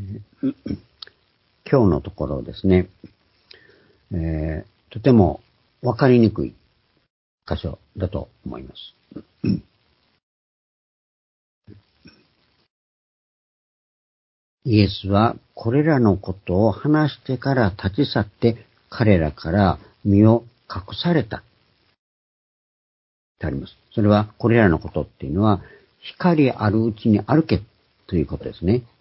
今日のところですね、とてもわかりにくい箇所だと思います。イエスはこれらのことを話してから立ち去って彼らから身を隠された。ってあります。それはこれらのことっていうのは光あるうちに歩けということですね。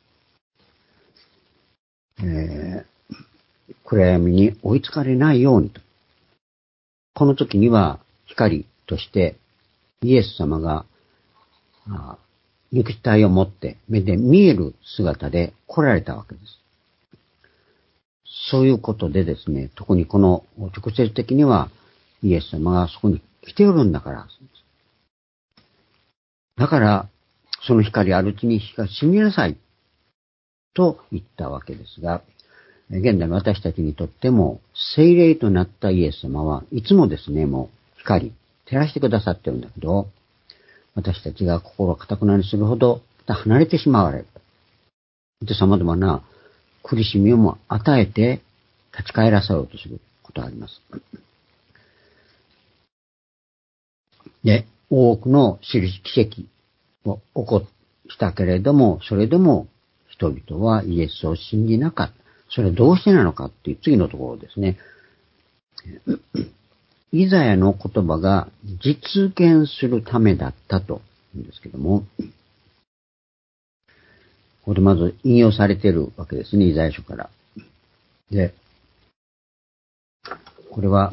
暗闇に追いつかれないようにと。この時には光としてイエス様が肉体を持って目で見える姿で来られたわけです。そういうことでですね、特にこの直接的にはイエス様がそこに来ておるんだから。だからその光あるうちに光を信じなさいと言ったわけですが、現在の私たちにとっても聖霊となったイエス様はいつもですね、もう光照らしてくださってるんだけど、私たちが心を固くなにするほど離れてしまわれる。で、様々な苦しみをも与えて立ち返らせようとすることがあります。で、多くの奇跡を起こしたけれども、それでも人々はイエスを信じなかった。それはどうしてなのかっていう次のところですね。イザヤの言葉が実現するためだったと言うんですけども、ここでまず引用されているわけですね、イザヤ書から。で、これは、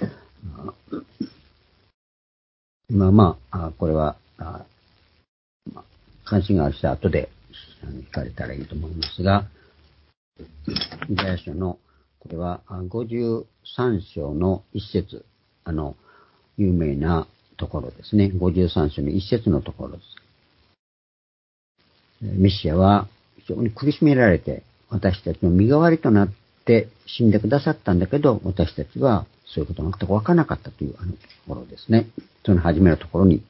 これは、関心がある人は後で聞かれたらいいと思いますが、イザヤ書の、これは53章の一節、有名なところですね。53章の一節のところです。メシアは非常に苦しめられて、私たちの身代わりとなって死んでくださったんだけど、私たちはそういうことが全く分からなかったというところですね。その初めのところに、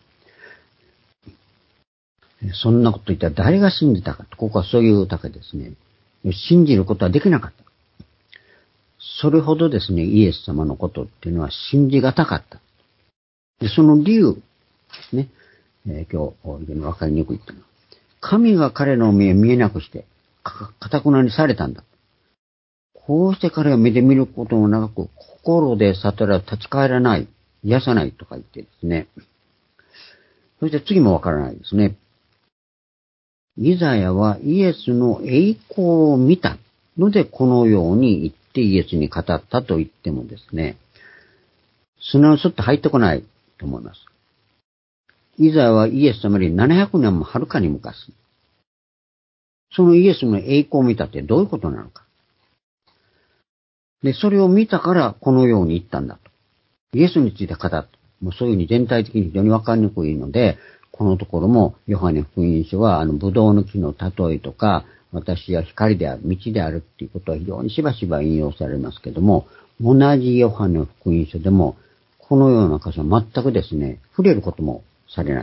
そんなこと言ったら誰が信じたかと、ここはそういうだけですね。信じることはできなかった。それほどですね、イエス様のことっていうのは信じがたかった。で、その理由ですね。今日、分かりにくいというのは。神が彼の目を見えなくして、堅くなにされたんだ。こうして彼が目で見ることもなく、心で悟ら立ち返らない、癒さないとか言ってですね。そして次もわからないですね。イザヤはイエスの栄光を見たので、このように言ってイエスに語ったと言ってもですね、砂のすっと入ってこないと思います。イザヤはイエス様より700年もはるかに昔、そのイエスの栄光を見たってどういうことなのか。で、それを見たからこのように言ったんだと。イエスについて語った。もうそういうふうに全体的に非常にわかりにくいので、このところもヨハネ福音書はブドウの木の例えとか、私は光である、道であるっていうことは非常にしばしば引用されますけども、同じヨハネ福音書でも、このような箇所は全くですね、触れることもされない。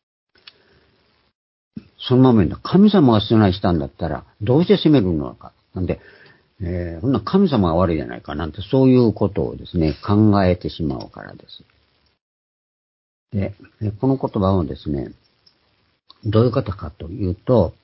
そのままに神様が出題したんだったら、どうして責めるのか。なんで、そんな神様が悪いじゃないかなんて、そういうことをですね、考えてしまうからです。で、この言葉をですね、どういうことかというと、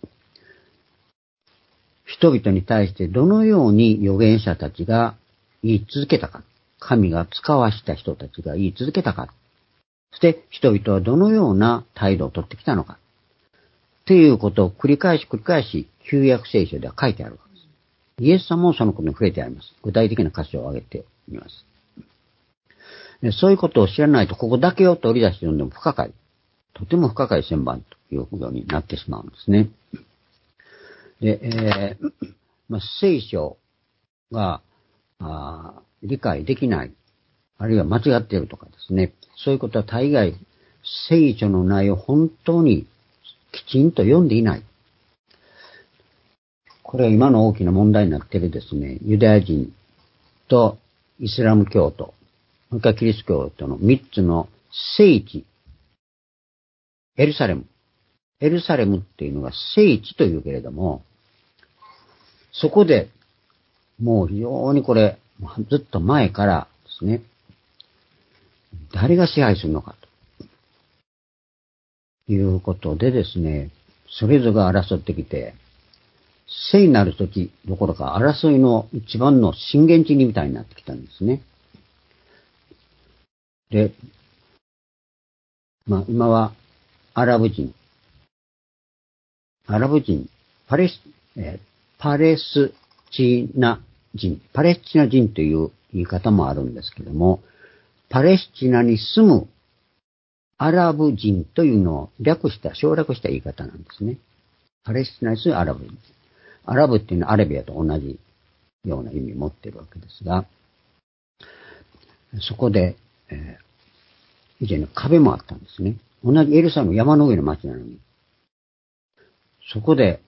人々に対してどのように預言者たちが言い続けたか、神が使わした人たちが言い続けたか、そして人々はどのような態度をとってきたのか、ということを繰り返し旧約聖書では書いてあるわけです。イエス様もそのことに触れてあります。具体的な箇所を挙げてみます。そういうことを知らないと、ここだけを取り出して読んでも不可解。とても不可解千番というようになってしまうんですね。で、聖書が理解できない、あるいは間違っているとかですね、そういうことは大概、聖書の内容を本当にきちんと読んでいない。これは今の大きな問題になっているですね、ユダヤ人とイスラム教徒、それからキリスト教徒の3つの聖地、エルサレムっていうのが聖地というけれども、 そこで、もう非常にこれ、ずっと前からですね、誰が支配するのかということでですね、それぞれが争ってきて、聖なる時どころか争いの一番の震源地にみたいになってきたんですね。で、今はアラブ人、パレスチナ人という言い方もあるんですけども、パレスチナに住むアラブ人というのを省略した言い方なんですね。パレスチナに住むアラブ人。アラブっていうのはアラビアと同じような意味を持っているわけですが、そこで、以前の壁もあったんですね。同じエルサレム山の上の町なのに。そこで、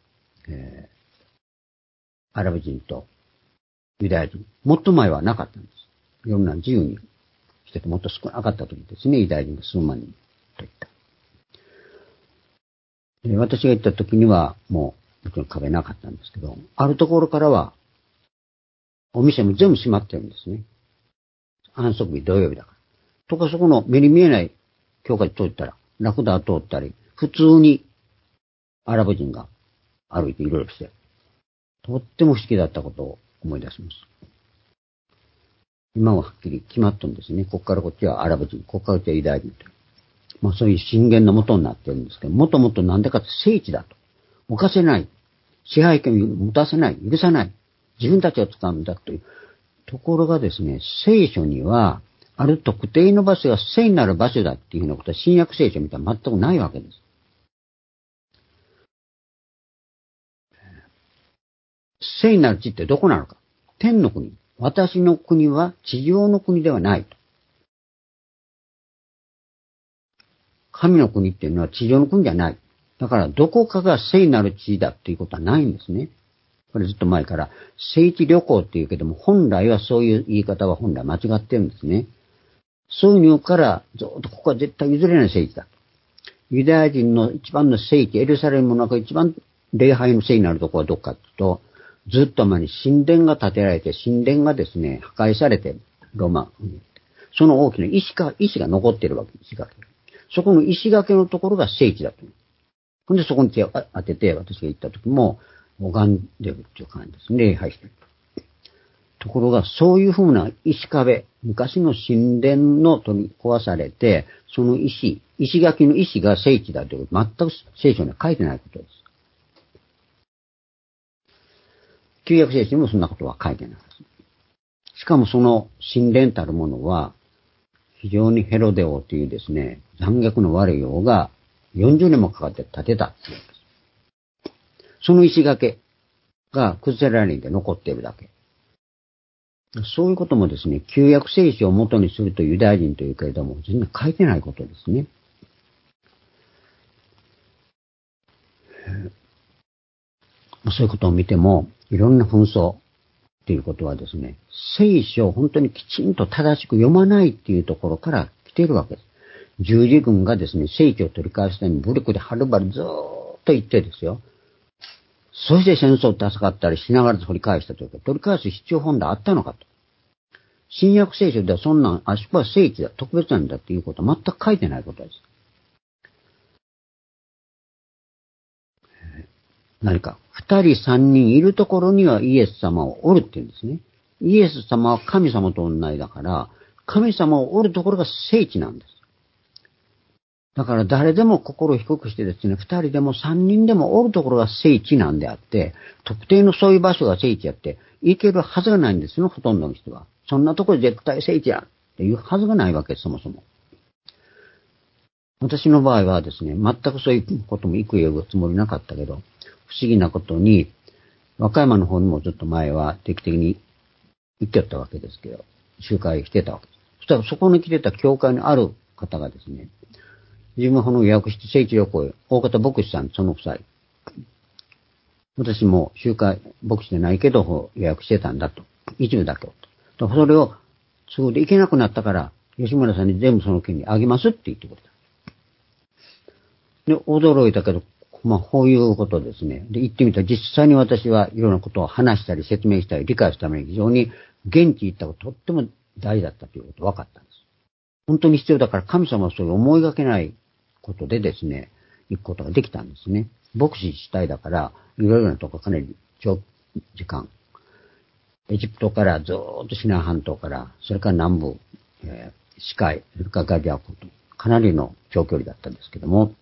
アラブ人とユダヤ人、もっと前はなかったんです。いろんな自由にしててもっと少なかった時ですね、ユダヤ人が数万人といった。で、私が行った時にはもうもちろん壁なかったんですけど、あるところからはお店も全部閉まってるんですね。安息日土曜日だから。とかそこの目に見えない教会通ったら、ラクダ通ったり、普通にアラブ人が歩いていろいろして、とっても不思議だったことを思い出します。今ははっきり決まったんですね。ここからこっちはアラブ人、ここからこっちはユダヤ人と。そういう震源の元になってるんですけど、もともとなんでかって聖地だと。犯せない。支配権を持たせない。許さない。自分たちを使うんだという。ところがですね、聖書には、ある特定の場所が聖になる場所だっていうふうなことは新約聖書みたいな全くないわけです。聖なる地ってどこなのか。天の国。私の国は地上の国ではないと。神の国っていうのは地上の国じゃない。だからどこかが聖なる地だっていうことはないんですね。これずっと前から聖地旅行って言うけども、本来はそういう言い方は本来間違ってるんですね。そういうのからずっとここは絶対譲れない聖地だ。ユダヤ人の一番の聖地、エルサレムの中一番礼拝の聖になるところはどこかというと、ずっと前に神殿が建てられて、神殿がですね、破壊されて、ローマ、その大きな石が残っているわけです。そこの石垣のところが聖地だと。ほんでそこに手を当てて、私が行った時も、拝んでるっていう感じですね。礼拝してる。ところが、そういうふうな石壁、昔の神殿の取り壊されて、その石垣の石が聖地だということ、全く聖書には書いてないことです。旧約聖書にもそんなことは書いてないです。しかもその神殿たるものは、非常にヘロデ王というですね、残虐の悪い王が40年もかかって建てたっていうんです。その石垣が崩れられて残っているだけ。そういうこともですね、旧約聖書を元にするとユダヤ人というけれども、全然書いてないことですね。そういうことを見ても、いろんな紛争っていうことはですね、聖書を本当にきちんと正しく読まないっていうところから来ているわけです。十字軍がですね、聖書を取り返すために武力ではるばるずーっと言ってですよ。そして戦争を戦ったりしながら取り返したというか、取り返す必要本来あったのかと。新約聖書ではそんなん、あそこは聖地だ、特別なんだっていうことは全く書いてないことです。何か、二人三人いるところにはイエス様をおるって言うんですね。イエス様は神様と同じだから、神様をおるところが聖地なんです。だから誰でも心を低くしてですね、二人でも三人でもおるところが聖地なんであって、特定のそういう場所が聖地やって、行けるはずがないんですよ、ほとんどの人は。そんなところ絶対聖地やっていうはずがないわけです、そもそも。私の場合はですね、全くそういうことも幾重つもりなかったけど、不思議なことに、和歌山の方にもずっと前は定期的に行ってたわけですけど、集会してたわけです。そしたらそこに来てた教会にある方がですね、自分は予約して聖地旅行へ、大方牧師さん、その夫妻。私も集会、牧師でないけど予約してたんだと。一部だけを。それを、都合で行けなくなったから、吉村さんに全部その件にあげますって言ってくれた。で、驚いたけど、 こういうことですね。で、言ってみたら実際に私はいろんなことを話したり説明したり理解するために非常に現地に行ったこととっても大事だったということが分かったんです。本当に必要だから神様はそういう思いがけないことでですね、行くことができたんですね。牧師主体だから、いろいろなとこかなり長時間、エジプトからずーっとシナイ半島から、それから南部、シカイ、それからガジャコと、かなりの長距離だったんですけども、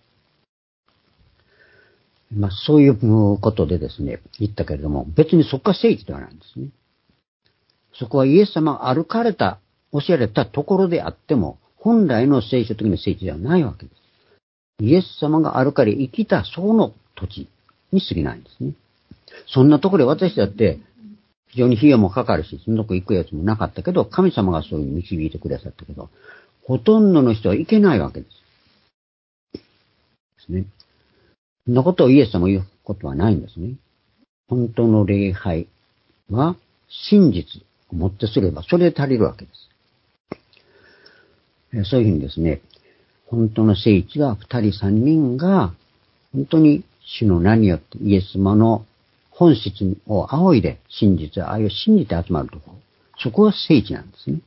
そういうことでですね、言ったけれども、別にそこが聖地ではないんですね。そこはイエス様が歩かれた、教えられたところであっても、本来の聖書的な聖地ではないわけです。イエス様が歩かれ生きたその土地に過ぎないんですね。そんなところで私だって非常に費用もかかるし、そのとこ行くやつもなかったけど、神様がそういう導いてくださったけど、ほとんどの人は行けないわけです。ですね。そんなことをイエス様が言うことはないんですね。本当の礼拝は真実をもってすればそれで足りるわけです。そういうふうにですね、本当の聖地は二人三人が本当に主の名によってイエス様の本質を仰いで真実を愛を信じて集まるところ。そこが聖地なんですね。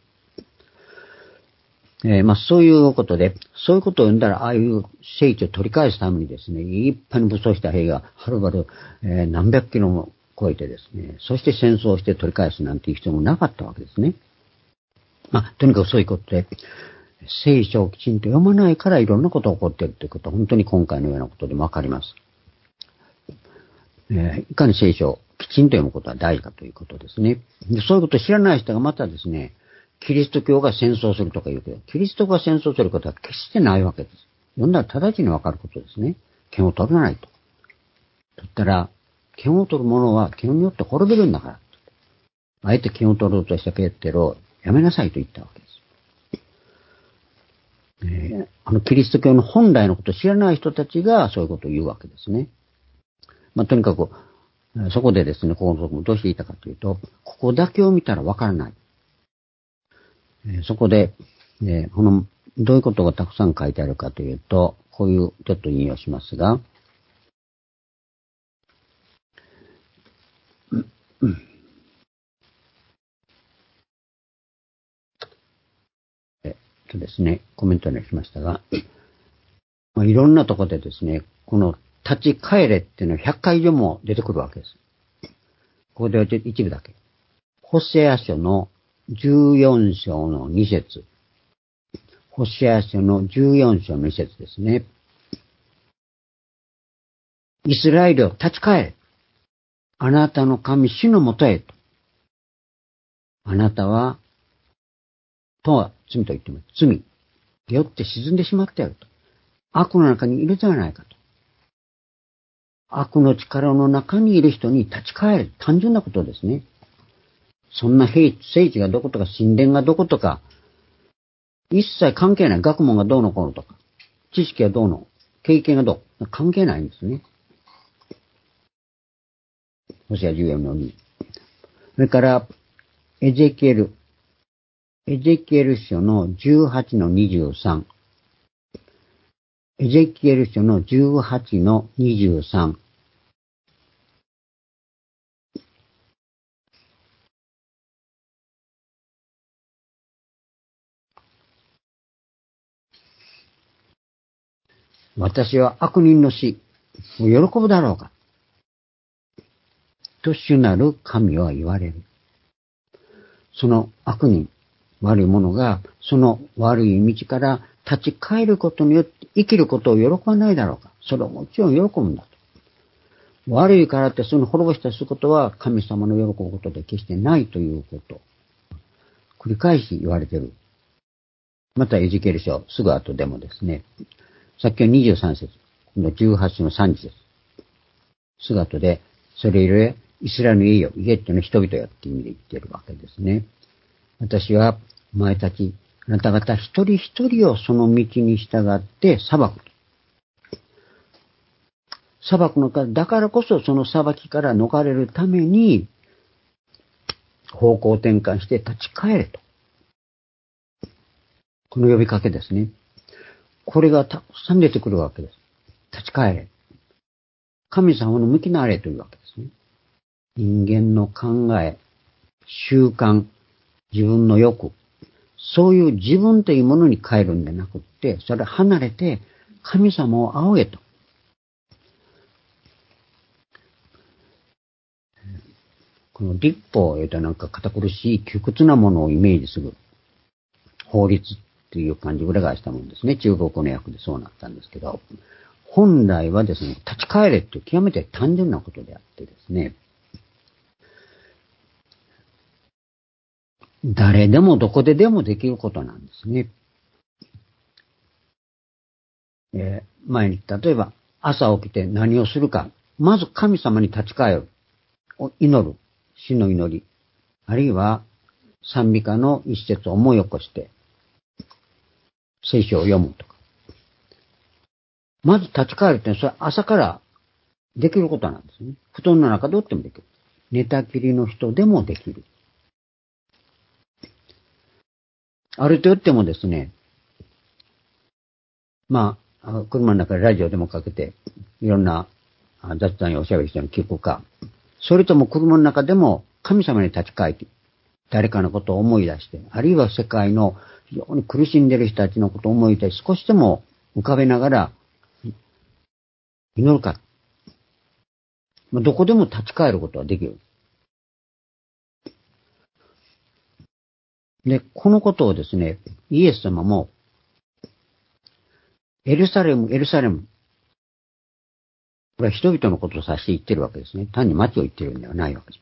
そういうことで、そういうことを読んだら、ああいう聖地を取り返すためにですね、いっぱいに武装した兵がはるばる、何百キロも超えてですね、そして戦争をして取り返すなんていう必要もなかったわけですね。とにかくそういうことで、聖書をきちんと読まないからいろんなことが起こっているということは本当に今回のようなことでもわかります。いかに聖書をきちんと読むことは大事かということですね。でそういうことを知らない人がまたですね、キリスト教が戦争するとか言うけど、キリストが戦争することは決してないわけです。読んだら直ちにわかることですね。剣を取らないと。取ったら、剣を取る者は剣によって滅びるんだから。あえて剣を取ろうとしたペテロをやめなさいと言ったわけです。キリスト教の本来のことを知らない人たちがそういうことを言うわけですね。とにかく、そこでですね、ここのところどうして言ったかというと、ここだけを見たらわからない。そこで、どういうことがたくさん書いてあるかというと、こういう、ちょっと引用しますが、ですね、コメントにしましたが、いろんなところでですね、この立ち返れっていうのは100回以上も出てくるわけです。ここでは一部だけ。ホセア書の14章の2節。ホセア書の14章の2節ですね。イスラエルを立ち返れ。あなたの神主のもとへと。あなたは、とは罪と言っても罪によって沈んでしまっていると。悪の中にいるではないかと。悪の力の中にいる人に立ち返る。単純なことですね。そんな聖地がどことか神殿がどことか、一切関係ない。学問がどうのこうのとか、知識がどうの、経験がどう、関係ないんですね。ホセア14の2。それから、エゼキエル書の18の23。エゼキエル書の18の23。私は悪人の死を喜ぶだろうかと主なる神は言われる。その悪人、悪い者がその悪い道から立ち返ることによって生きることを喜ばないだろうか。それはもちろん喜ぶんだと。悪いからってその滅ぼしたりすることは神様の喜ぶことで決してないということ。繰り返し言われている。またエゼキエル書すぐ後でもですね、さっきの23節、この18の3節です。すぐ後で、それゆえイスラエルの家よ、家っていうのは人々よっていう意味で言っているわけですね。私はお前たち、あなた方一人一人をその道に従って裁く。裁くのか、だからこそその裁きから逃れるために、方向転換して立ち返れと。この呼びかけですね。これがたくさん出てくるわけです。立ち返れ。 神様の向きなれというわけですね。人間の考え、習慣、自分の欲、そういう自分というものに変えるんでなくって、それ離れて神様を仰げと。この立法を言うとなんか堅苦しい窮屈なものをイメージする法律っていう感じを裏返したもんですね。中国語の訳でそうなったんですけど、本来はですね、立ち返れっていう極めて単純なことであってですね、誰でもどこででもできることなんですね。前に例えば朝起きて何をするか、まず神様に立ち返る、祈る、死の祈り、あるいは賛美歌の一節を思い起こして聖書を読むとか。まず立ち返るってのはそれは朝からできることなんですね。布団の中でおってもできる。寝たきりの人でもできる。歩いておってもですね、車の中でラジオでもかけて、いろんな雑談やおしゃべりしてるの聞くか、それとも車の中でも神様に立ち返って、誰かのことを思い出して、あるいは世界の非常に苦しんでいる人たちのことを思い出して、少しでも浮かべながら祈るか。どこでも立ち返ることはできる。で、このことをですね、イエス様も、エルサレム、エルサレム。これは人々のことを指して言ってるわけですね。単に町を言ってるんではないわけです。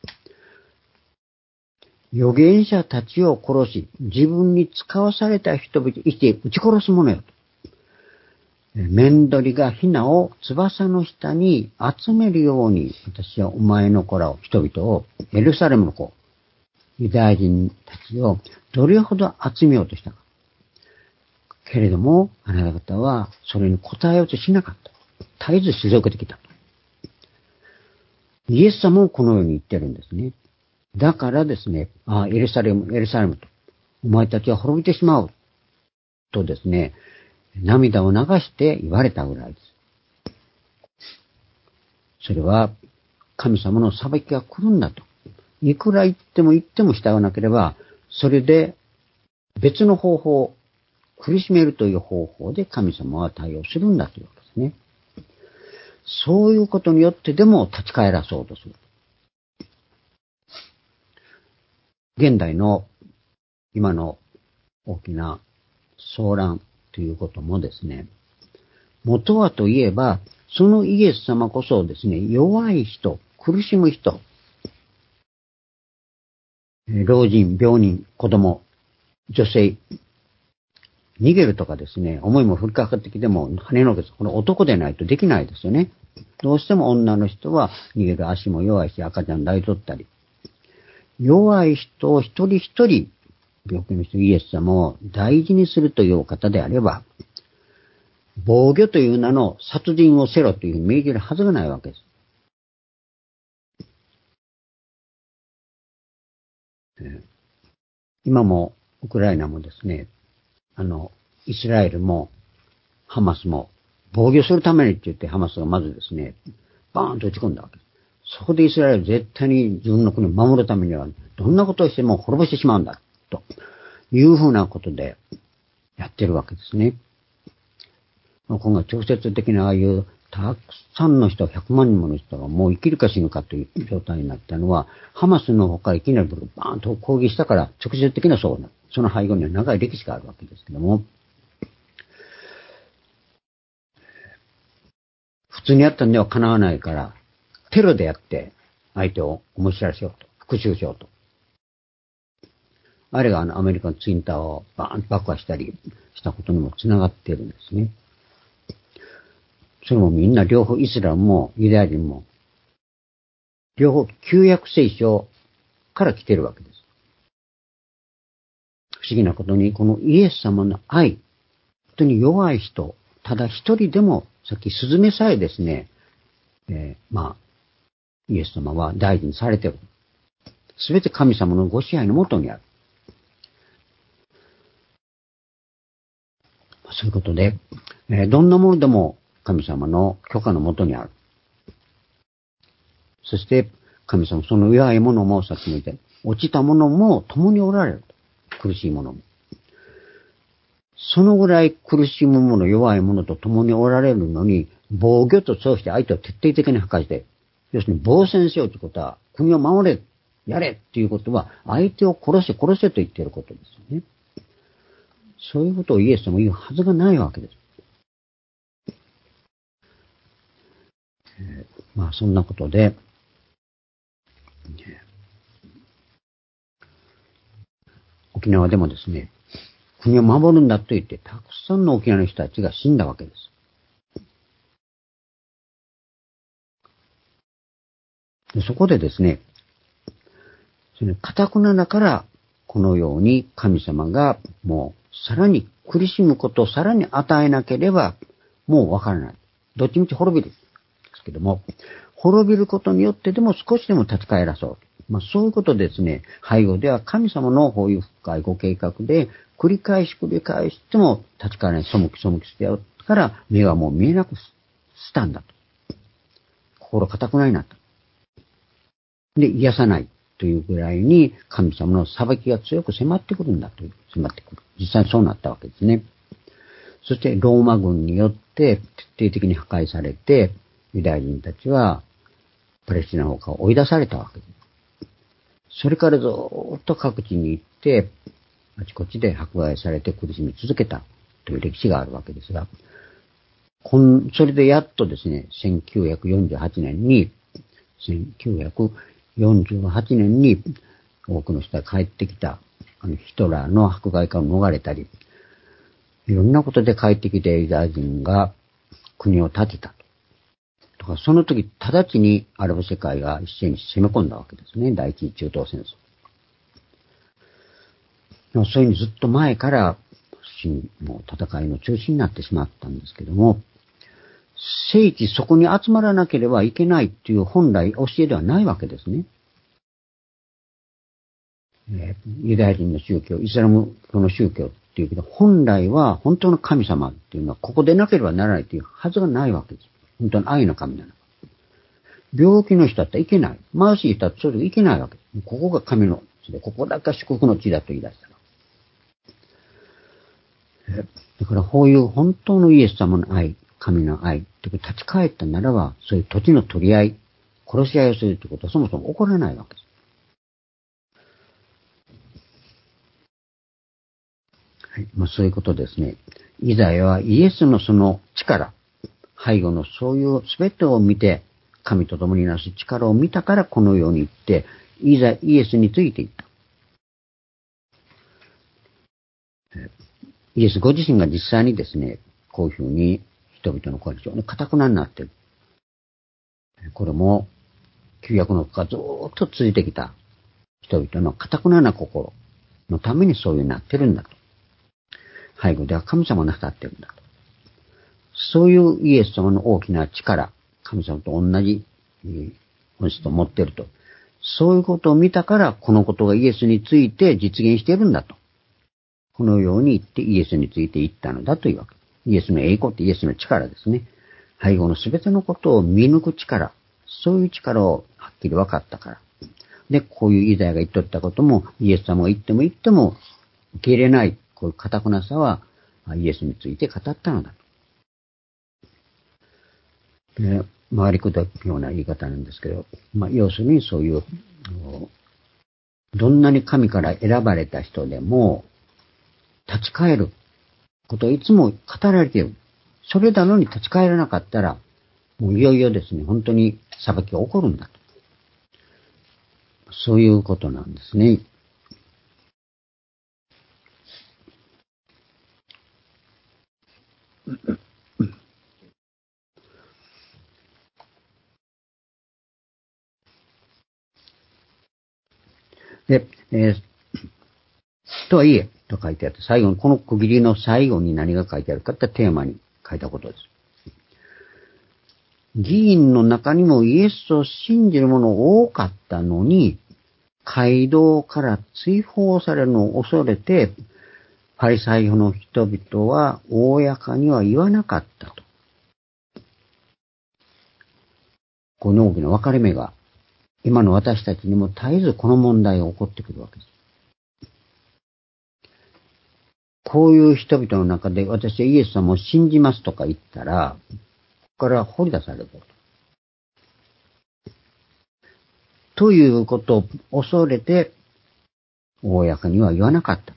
預言者たちを殺し、自分に使わされた人々、生きて撃ち殺す者よと。面取りがヒナを翼の下に集めるように、私はお前の子らを、人々を、エルサレムの子、ユダヤ人たちをどれほど集めようとしたか。けれども、あなた方はそれに応えようとしなかった。絶えず退けてきたと。イエス様もこのように言ってるんですね。だからですね、エルサレム、エルサレムと、お前たちは滅びてしまう。とですね、涙を流して言われたぐらいです。それは、神様の裁きが来るんだと。いくら言っても従わなければ、それで別の方法、苦しめるという方法で神様は対応するんだというわけですね。そういうことによってでも立ち返らそうとする。現代の今の大きな騒乱ということもですね、元はといえば、そのイエス様こそですね、弱い人、苦しむ人、老人、病人、子供、女性、逃げるとかですね、思いも降りかかってきても跳ねのけす。この男でないとできないですよね。どうしても女の人は逃げる足も弱いし、赤ちゃん抱いとったり。弱い人を一人一人、病気の人、イエス様を大事にするというお方であれば、防御という名の殺人をせろというふうに命じるはずがないわけです。今もウクライナもですね、イスラエルもハマスも防御するためにって言ってハマスがまずですね、バーンと打ち込んだわけです。そこでイスラエル絶対に自分の国を守るためにはどんなことをしても滅ぼしてしまうんだというふうなことでやってるわけですね。今後直接的なああいうたくさんの人、100万人もの人がもう生きるか死ぬかという状態になったのは、ハマスのほかいきなりバーンと攻撃したから直接的なそうな、その背後には長い歴史があるわけですけども、普通にやったんでは叶わないから、テロでやって相手を思い知らせようと、復讐しようと。あれがアメリカのツインターをバーンと爆破したりしたことにもつながっているんですね。それもみんな両方イスラムもユダヤ人も両方旧約聖書から来てるわけです。不思議なことにこのイエス様の愛、本当に弱い人、ただ一人でも、さっきスズメさえですね、イエス様は大事にされている。すべて神様のご支配のもとにある。そういうことで、どんなものでも神様の許可のもとにある。 そして神様、その弱いものもさっきも言った、落ちたものも共におられる。苦しいものも。そのぐらい苦しむもの、弱いものと共におられるのに、防御と称して相手を徹底的に破壊して、要するに防戦しようということは、国を守れ、やれっていうことは、相手を殺せと言っていることですよね。そういうことをイエス様も言うはずがないわけです。まあそんなことで、沖縄でもですね、国を守るんだと言って、たくさんの沖縄の人たちが死んだわけです。でそこでですね、その堅なだから、このように神様がもうさらに苦しむことをさらに与えなければ、もうわからない。どっちみち滅びる。ですけども、滅びることによってでも少しでも立ち返らそう。まあそういうことですね、背後では神様のこういう深いご計画で、繰り返しても立ち返らない、背きしてやるから目がもう見えなくしたんだと。心固くないなと。で、癒さないというぐらいに神様の裁きが強く迫ってくるんだという、迫ってくる。実際そうなったわけですね。そしてローマ軍によって徹底的に破壊されて、ユダヤ人たちはパレスチナの方から追い出されたわけです。それからずっと各地に行って、あちこちで迫害されて苦しみ続けたという歴史があるわけですが、それでやっとですね、1948年に多くの人が帰ってきた、ヒトラーの迫害から逃れたり、いろんなことで帰ってきてユダヤ人が国を建てたと。だからその時、直ちにアラブ世界が一斉に攻め込んだわけですね。第一次中東戦争。でもそういうふうにずっと前からもう戦いの中心になってしまったんですけども、聖地そこに集まらなければいけないっていう本来教えではないわけですね。ユダヤ人の宗教、イスラム教の宗教っていうけど、本来は本当の神様っていうのはここでなければならないというはずがないわけです。本当の愛の神なの。病気の人だったらいけない。貧しい人だったらそれでいけないわけです。ここが神の地で、ここだけは祝福の地だと言い出したら。だからこういう本当のイエス様の愛、神の愛って立ち返ったならば、そういう土地の取り合い、殺し合いをするということはそもそも起こらないわけです。はい、まあ、そういうことですね。イザヤはイエスのその力、背後のそういう全てを見て、神と共になす力を見たからこのように言って、イエスについていった。イエスご自身が実際にですね、こういうふうに人々の声が非常に堅くなになっている。これも、旧約のずっと続いてきた人々の堅くな心のためにそういうになってるんだと。背後では神様をなさっているんだと。そういうイエス様の大きな力、神様と同じ本質を持っていると。そういうことを見たから、このことがイエスについて実現しているんだと。このように言ってイエスについて言ったのだというわけ。イエスの栄光ってイエスの力ですね。背後のすべてのことを見抜く力、そういう力をはっきり分かったから。で、こういうイザヤが言っとったことも、イエス様が言っても受け入れない、こういう堅くなさは、イエスについて語ったのだと。で、回りくどくような言い方なんですけど、要するにそういう、どんなに神から選ばれた人でも、立ち返ることをいつも語られている。それなのに立ち返らなかったら、もういよいよですね、本当に裁きが起こるんだと。そういうことなんですね。で、とはいえ、と書いてあって、最後に、この区切りの最後に何が書いてあるかってテーマに書いたことです。議員の中にもイエスを信じる者多かったのに、街道から追放されるのを恐れて、パリサイ派の人々は公には言わなかったと。この大きな分かれ目が今の私たちにも絶えずこの問題が起こってくるわけです。こういう人々の中で私はイエス様を信じますとか言ったら、ここから掘り出されること。ということを恐れて、公には言わなかったと。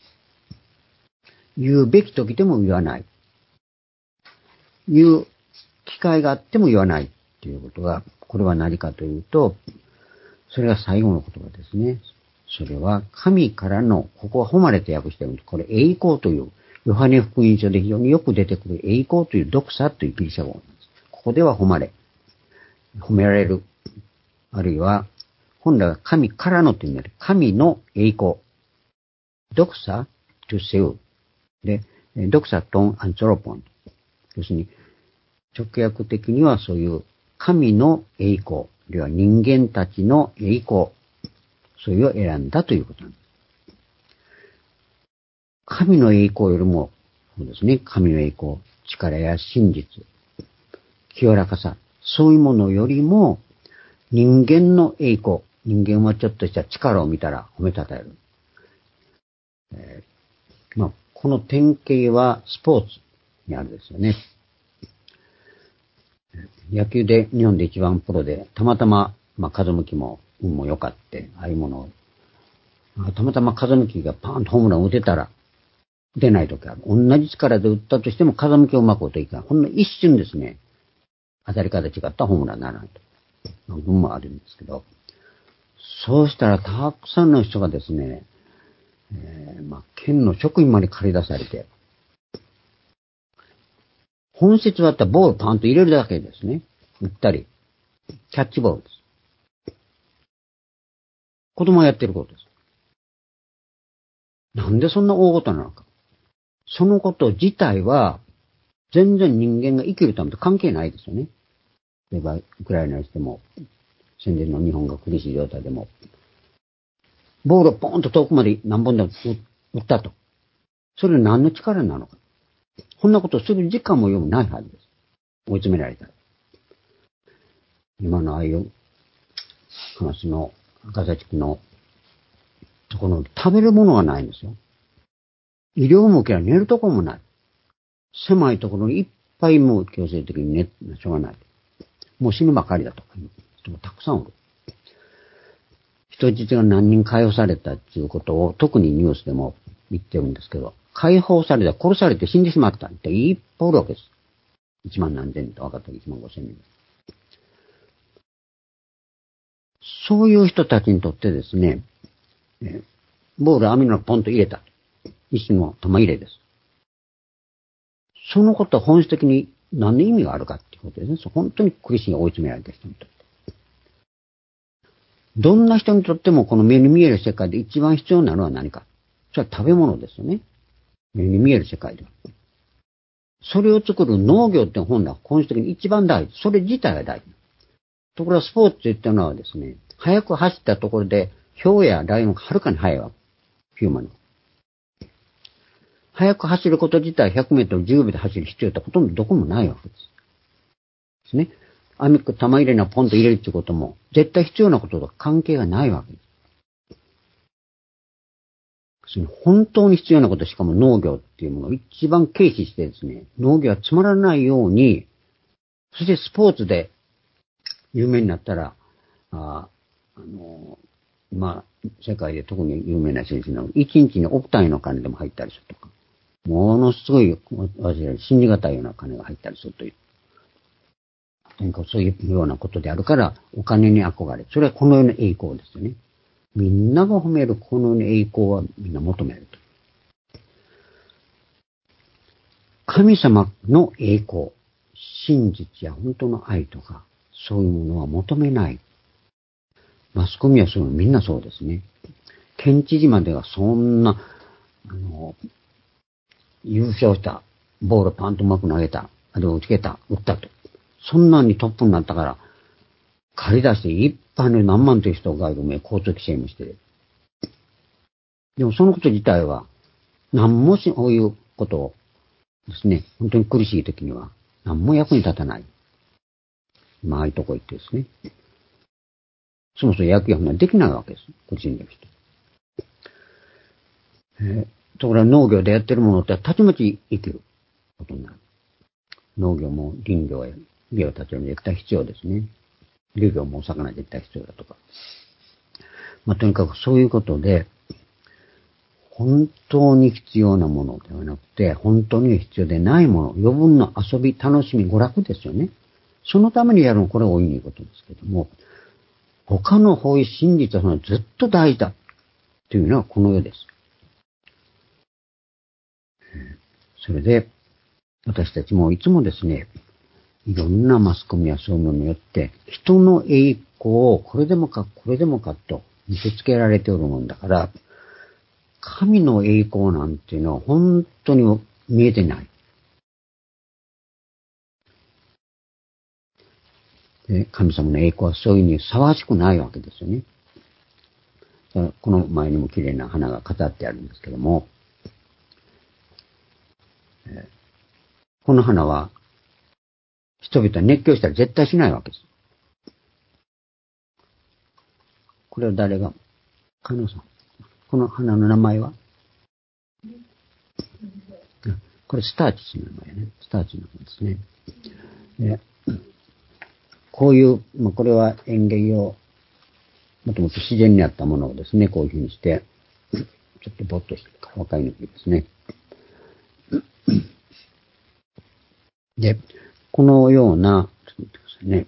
言うべき時でも言わない。言う機会があっても言わないということが、これは何かというと、それが最後の言葉ですね。それは神からの、ここは誉れて訳しているんです。これ栄光という、ヨハネ福音書で非常によく出てくる栄光という読者というギリシャ語なんです。ここでは誉れ。褒められる。あるいは、本来は神からのという意味で、神の栄光。読者 to see で、読者トンアンチョロポン。要するに、直訳的にはそういう神の栄光、あるいは人間たちの栄光、それを選んだということなんです。神の栄光よりも、そうですね、神の栄光、力や真実、清らかさ、そういうものよりも、人間の栄光、人間はちょっとした力を見たら褒めたたえる。この典型はスポーツにあるんですよね。野球で日本で一番プロで、たまたま、風向きも運も良かって、ああいうものを、たまたま風向きがパーンとホームランを打てたら、出ないときある。同じ力で打ったとしても風向きをうまく打っていかない。ほんの一瞬ですね、当たり方違ったホームランにならないと。運もあるんですけど、そうしたらたくさんの人がですね、県の職員まで借り出されて、本質はあったらボールパンと入れるだけですね。打ったり。キャッチボールです。子供がやってることです。なんでそんな大事なのか。そのこと自体は、全然人間が生きるためと関係ないですよね。例えば、ウクライナにしても、戦前の日本が苦しい状態でも、ボールをポーンと遠くまで何本でも打ったと。それは何の力なのか。こんなことをする時間も余裕もないはずです。追い詰められたら。今のああいう話のガザ地区のところ、食べるものがないんですよ。医療も受けられ寝るところもない。狭いところにいっぱいもう強制的に寝、しょうがない。もう死ぬばかりだとかいう人もたくさんおる。人質が何人解放されたっていうことを特にニュースでも言ってるんですけど、解放された、殺されて死んでしまったっていっぱいおるわけです。1万何千人と分かったら1万5千人。そういう人たちにとってですね、ボール網のポンと入れた。一種の玉入れです。そのことは本質的に何の意味があるかっていうことですね。本当に苦しい追い詰められた人にとって。どんな人にとってもこの目に見える世界で一番必要なのは何か。それは食べ物ですよね。目に見える世界では。それを作る農業って本来は本質的に一番大事。それ自体が大事。ところがスポーツといったのはですね、速く走ったところで、豹やライオンがはるかに速いわけ。ヒューマンの。速く走ること自体100メートル10秒で走る必要ってほとんどどこもないわけです。ですね。玉入れなポンと入れるっていうことも、絶対必要なことと関係がないわけです。本当に必要なこと、しかも農業っていうものを一番軽視してですね、農業はつまらないように、そしてスポーツで有名になったら、世界で特に有名な選手の一日に億単位の金でも入ったりするとか、ものすごい、信じがたいような金が入ったりするという。とにかくそういうようなことであるから、お金に憧れ。それはこの世の栄光ですよね。みんなが褒めるこの世の栄光はみんな求めると。神様の栄光、真実や本当の愛とか、そういうものは求めない。マスコミはそういうのみんなそうですね。県知事までがそんな、優勝した、ボールパンとうまく投げた、あれを打ち切った、打ったと。そんなにトップになったから、借り出して一般に何万という人がいる交通規制もしてる。でもそのこと自体は、何もそういうことをですね、本当に苦しい時には、何も役に立たない。ああいうとこ行ってですね。 そもそも薬薬ができないわけです。個人でところが農業でやってるものってたちまち生きることになる。農業も林業や家を建てるのに絶対必要ですね。漁業もお魚絶対必要だとか。とにかくそういうことで、本当に必要なものではなくて、本当に必要でないもの、余分な遊び、楽しみ、娯楽ですよね。そのためにやるの、これは大いにいいことですけども、他の方位真実はずっと大事だというのはこの世です。それで、私たちもいつもですね、いろんなマスコミやそういうのによって、人の栄光をこれでもか、これでもかと見せつけられておるもんだから、神の栄光なんていうのは本当に見えてない。で、神様の栄光はそういうふうに騒がしくないわけですよね。この前にも綺麗な花が飾ってあるんですけども、この花は人々は熱狂したら絶対しないわけです。これは誰が、加納さん。この花の名前はこれスターチスの名前ね。スターチの名前ですね。でこういう、これは園芸用、もともと自然にあったものをですね、こういうふうにして、ちょっとぼっとしてるからわかりにくいですね。で、このような、ちょっと待ってくださいね。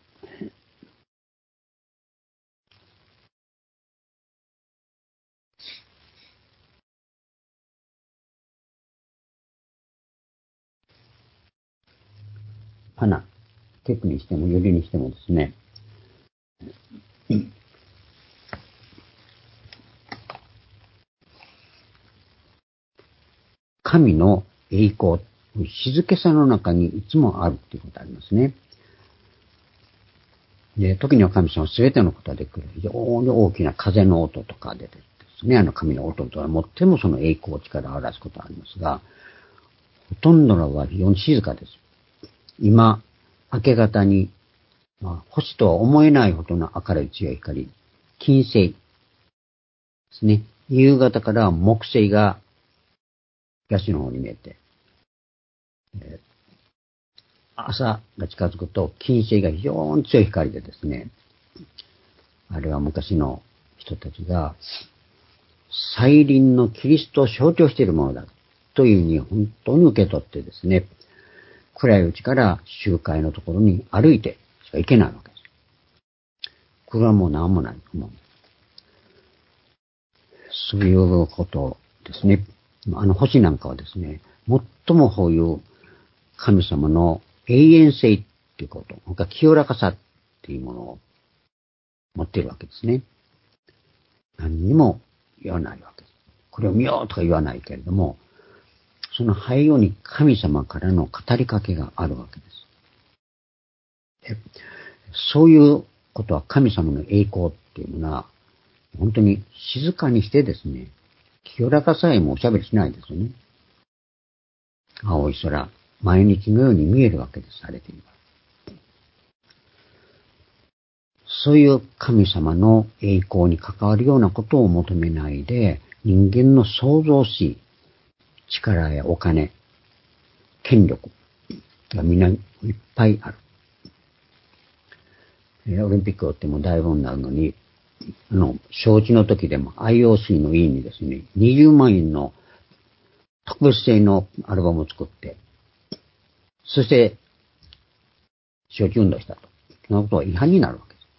花、テクにしても、指にしてもですね、神の栄光、静けさの中にいつもあるっていうことがありますね。で、時には神様は全てのことができる。非常に大きな風の音とかでですね、神の音とは最もその栄光、力を表すことがありますが、ほとんどの場合は非常に静かです。今、明け方に、星とは思えないほどの明るい強い光、金星ですね。夕方から木星が東の方に見えて、朝が近づくと金星が非常に強い光でですね、あれは昔の人たちが再臨のキリストを象徴しているものだというふうに本当に受け取ってですね、暗いうちから集会のところに歩いてしか行けないわけです。これはもう何もない。そういうことですね。星なんかはですね、最もこういう神様の永遠性っていうこと、清らかさっていうものを持っているわけですね。何にも言わないわけです。これを見ようとか言わないけれども、その背後に神様からの語りかけがあるわけです。そういうことは神様の栄光っていうのは、本当に静かにしてですね、清らかさえもおしゃべりしないですよね。青い空、毎日のように見えるわけです、晴れています。そういう神様の栄光に関わるようなことを求めないで、人間の創造し、力やお金、権力がみんないっぱいある。オリンピックをっても大本になるのに、招致の時でも IOC の委員にですね、20万円の特別製のアルバムを作って、そして、招致運動したと。そのことは違反になるわけです。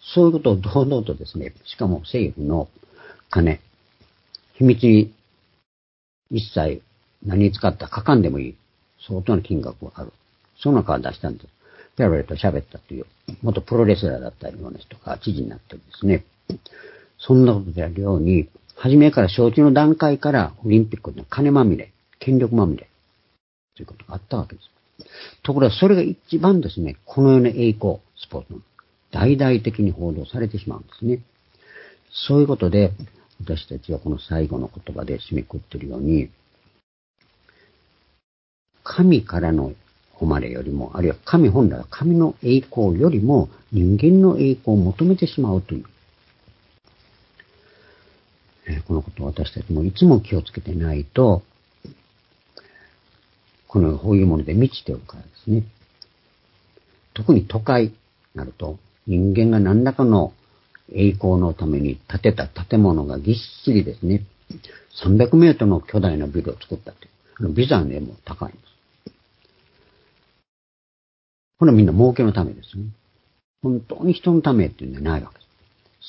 そういうことを堂々とですね、しかも政府の金、秘密に一切何に使ったか書かんでもいい。相当な金額がある。その中を出したんです。ペラペラと喋ったという、元プロレスラーだったような人が知事になってですね、そんなことであるように、初めから招致の段階からオリンピックの金まみれ、権力まみれ、ということがあったわけです。ところがそれが一番ですね、この世の栄光、スポーツの大々的に報道されてしまうんですね。そういうことで、私たちはこの最後の言葉で締めくくっているように、神からの誉れよりも、あるいは神本来は神の栄光よりも人間の栄光を求めてしまうという。このことを私たちもいつも気をつけてないと、このこういうもので満ちておるからですね。特に都会になると、人間が何らかの栄光のために建てた建物がぎっしりですね、300メートルの巨大なビルを作ったという。ビザでも高いんです。これはみんな儲けのためですね。本当に人のためっていうんじゃないわけです。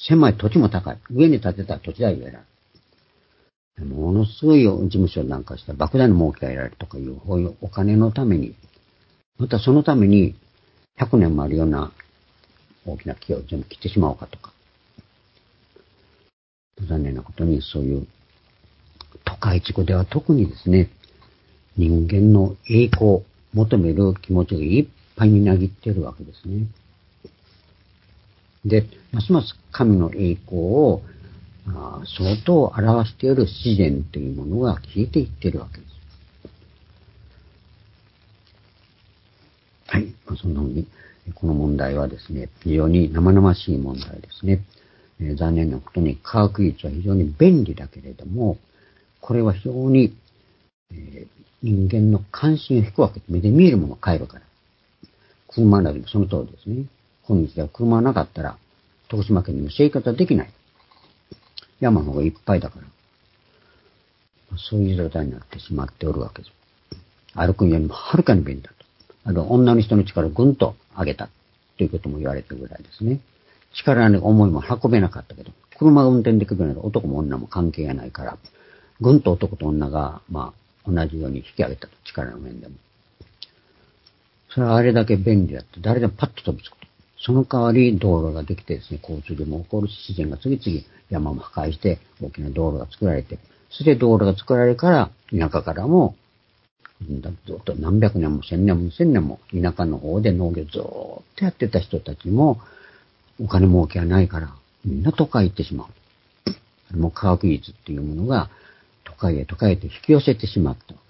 狭い土地も高い。上に建てた土地代が得られる。ものすごい事務所なんかしたら莫大な儲けが得られるとかいう、こういうお金のために、またそのために100年もあるような大きな木を全部切ってしまおうかとか。残念なことにそういう都会地区では特にですね、人間の栄光を求める気持ちがいっぱいになぎっているわけですね。で、ますます神の栄光を相当表している自然というものが消えていっているわけです。はい。そんなふうに、この問題はですね、非常に生々しい問題ですね。残念なことに科学技術は非常に便利だけれども、これは非常に、人間の関心を引くわけです。目で見えるものを変えるから。車などもその通りですね。今日では車なかったら、徳島県にも生活はできない。山の方がいっぱいだから。そういう状態になってしまっておるわけです。歩くよりもはるかに便利だと。あと、女の人の力をぐんと上げた。ということも言われてるぐらいですね。力の重いも運べなかったけど、車が運転できるようになる男も女も関係がないから、ぐんと男と女が、同じように引き上げたと。力の面でも。それはあれだけ便利だって、誰でもパッと飛びつくと。その代わり道路ができてですね、交通でも起こるし、自然が次々山も破壊して大きな道路が作られて、そして道路が作られるから、田舎からも、ずっと何百年も千年も千年も田舎の方で農業ずーっとやってた人たちも、お金儲けはないから、みんな都会行ってしまう。もう科学技術っていうものが、都会へと引き寄せてしまったわけ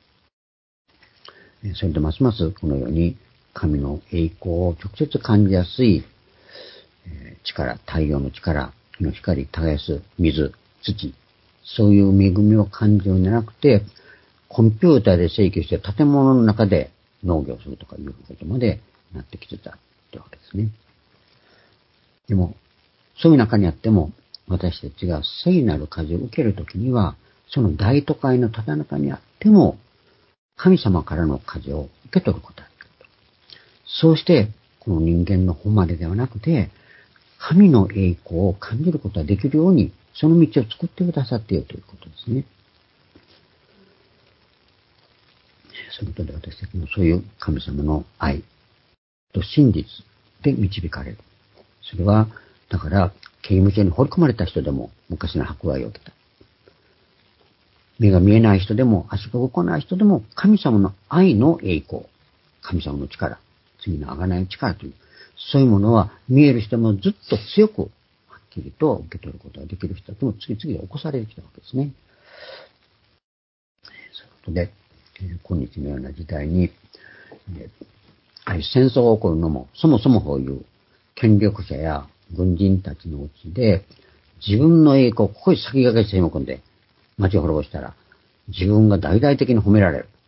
です。それでますますこのように神の栄光を直接感じやすい力、太陽の力、日の光、耕す水、土、そういう恵みを感じるんじゃなくて、コンピューターで制御して建物の中で農業するとかいうことまでなってきてたってわけですね。でも、そういう中にあっても、私たちが聖なる風を受けるときには、その大都会のただ中にあっても、神様からの風を受け取ることができると。そうして、この人間の誉れではなくて、神の栄光を感じることができるように、その道を作ってくださっているということですね。そういうことで私たちもそういう神様の愛と真実で導かれる。それは、だから、刑務所に放り込まれた人でも昔の迫害を受けた。目が見えない人でも足が動かない人でも神様の愛の栄光、神様の力、罪の贖いの力という、そういうものは見える人もずっと強くはっきりと受け取ることができる人たちも次々起こされてきたわけですね。そういうことで、今日のような時代に、戦争が起こるのも、そもそもこういう権力者や軍人たちのうちで、自分の栄光をここに先駆けして攻め込んで、町を滅ぼしたら、自分が大々的に褒められる。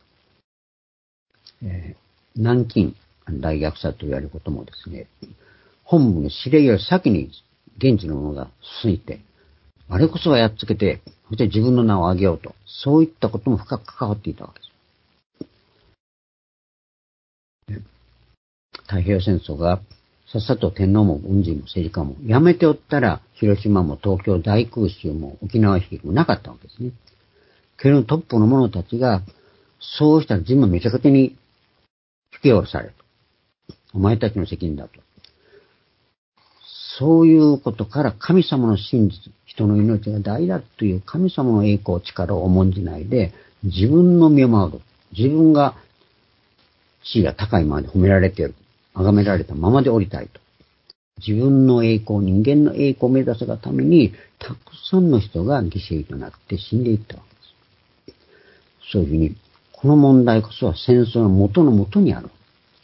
南京大虐殺と言われることもですね、本部の指令より先に現地の者が進いて、あれこそはやっつけて、そして自分の名を挙げようと、そういったことも深く関わっていたわけです。太平洋戦争がさっさと天皇も軍人も政治家もやめておったら、広島も東京大空襲も沖縄悲劇もなかったわけですね。けれどトップの者たちが、そうしたら自分はめちゃくちゃに引き下ろされる。お前たちの責任だと。そういうことから神様の真実、人の命が大だという神様の栄光、力を重んじないで、自分の身を守る。自分が地位が高いままで褒められている。崇められたままでおりたいと。自分の栄光、人間の栄光を目指すがために、たくさんの人が犠牲となって死んでいったわけです。そういうふうに、 この問題こそは戦争の元の元にある。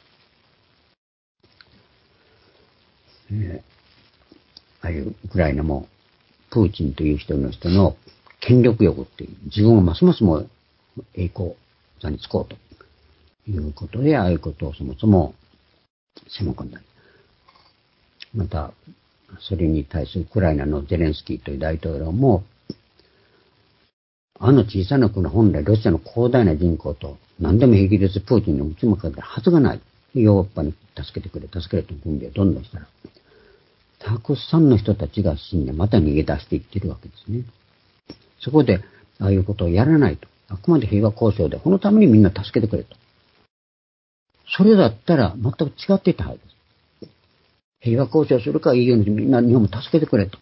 ああいうウクライナも、プーチンという人の権力欲っていう、自分をますますも栄光座につこうということで、ああいうことをそもそも攻め込んだり。また、それに対するウクライナのゼレンスキーという大統領も、あの小さな国、本来ロシアの広大な人口と何でも平気ですプーチンに打ち負かけるはずがない。ヨーロッパに助けてくれと軍備をどんどんしたら、たくさんの人たちが死んでまた逃げ出していってるわけですね。そこで、ああいうことをやらないと。あくまで平和交渉で、このためにみんな助けてくれと。それだったら全く違っていたはずです。平和交渉するからいいようにみんな日本も助けてくれと。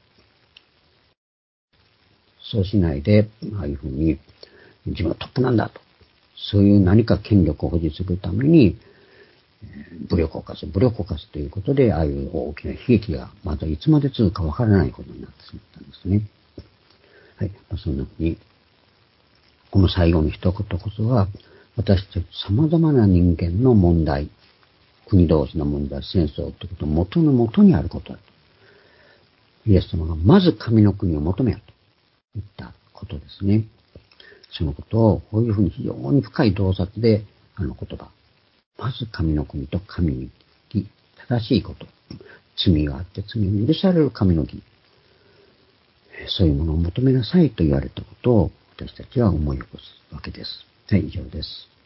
そうしないで、ああいうふうに自分はトップなんだと。そういう何か権力を保持するために、武力を犯すということで、ああいう大きな悲劇がまたいつまで続くかわからないことになってしまったんですね。はい。そんなふうに、この最後の一言こそは、私たち様々な人間の問題、国同士の問題、戦争ということの元の元にあることだと。イエス様がまず神の国を求めよと言ったことですね。そのことを、こういうふうに非常に深い洞察で、言葉。まず神の国と神に正しいこと。罪があって罪を許される神の義。そういうものを求めなさいと言われたことを私たちは思い起こすわけです。はい、以上です。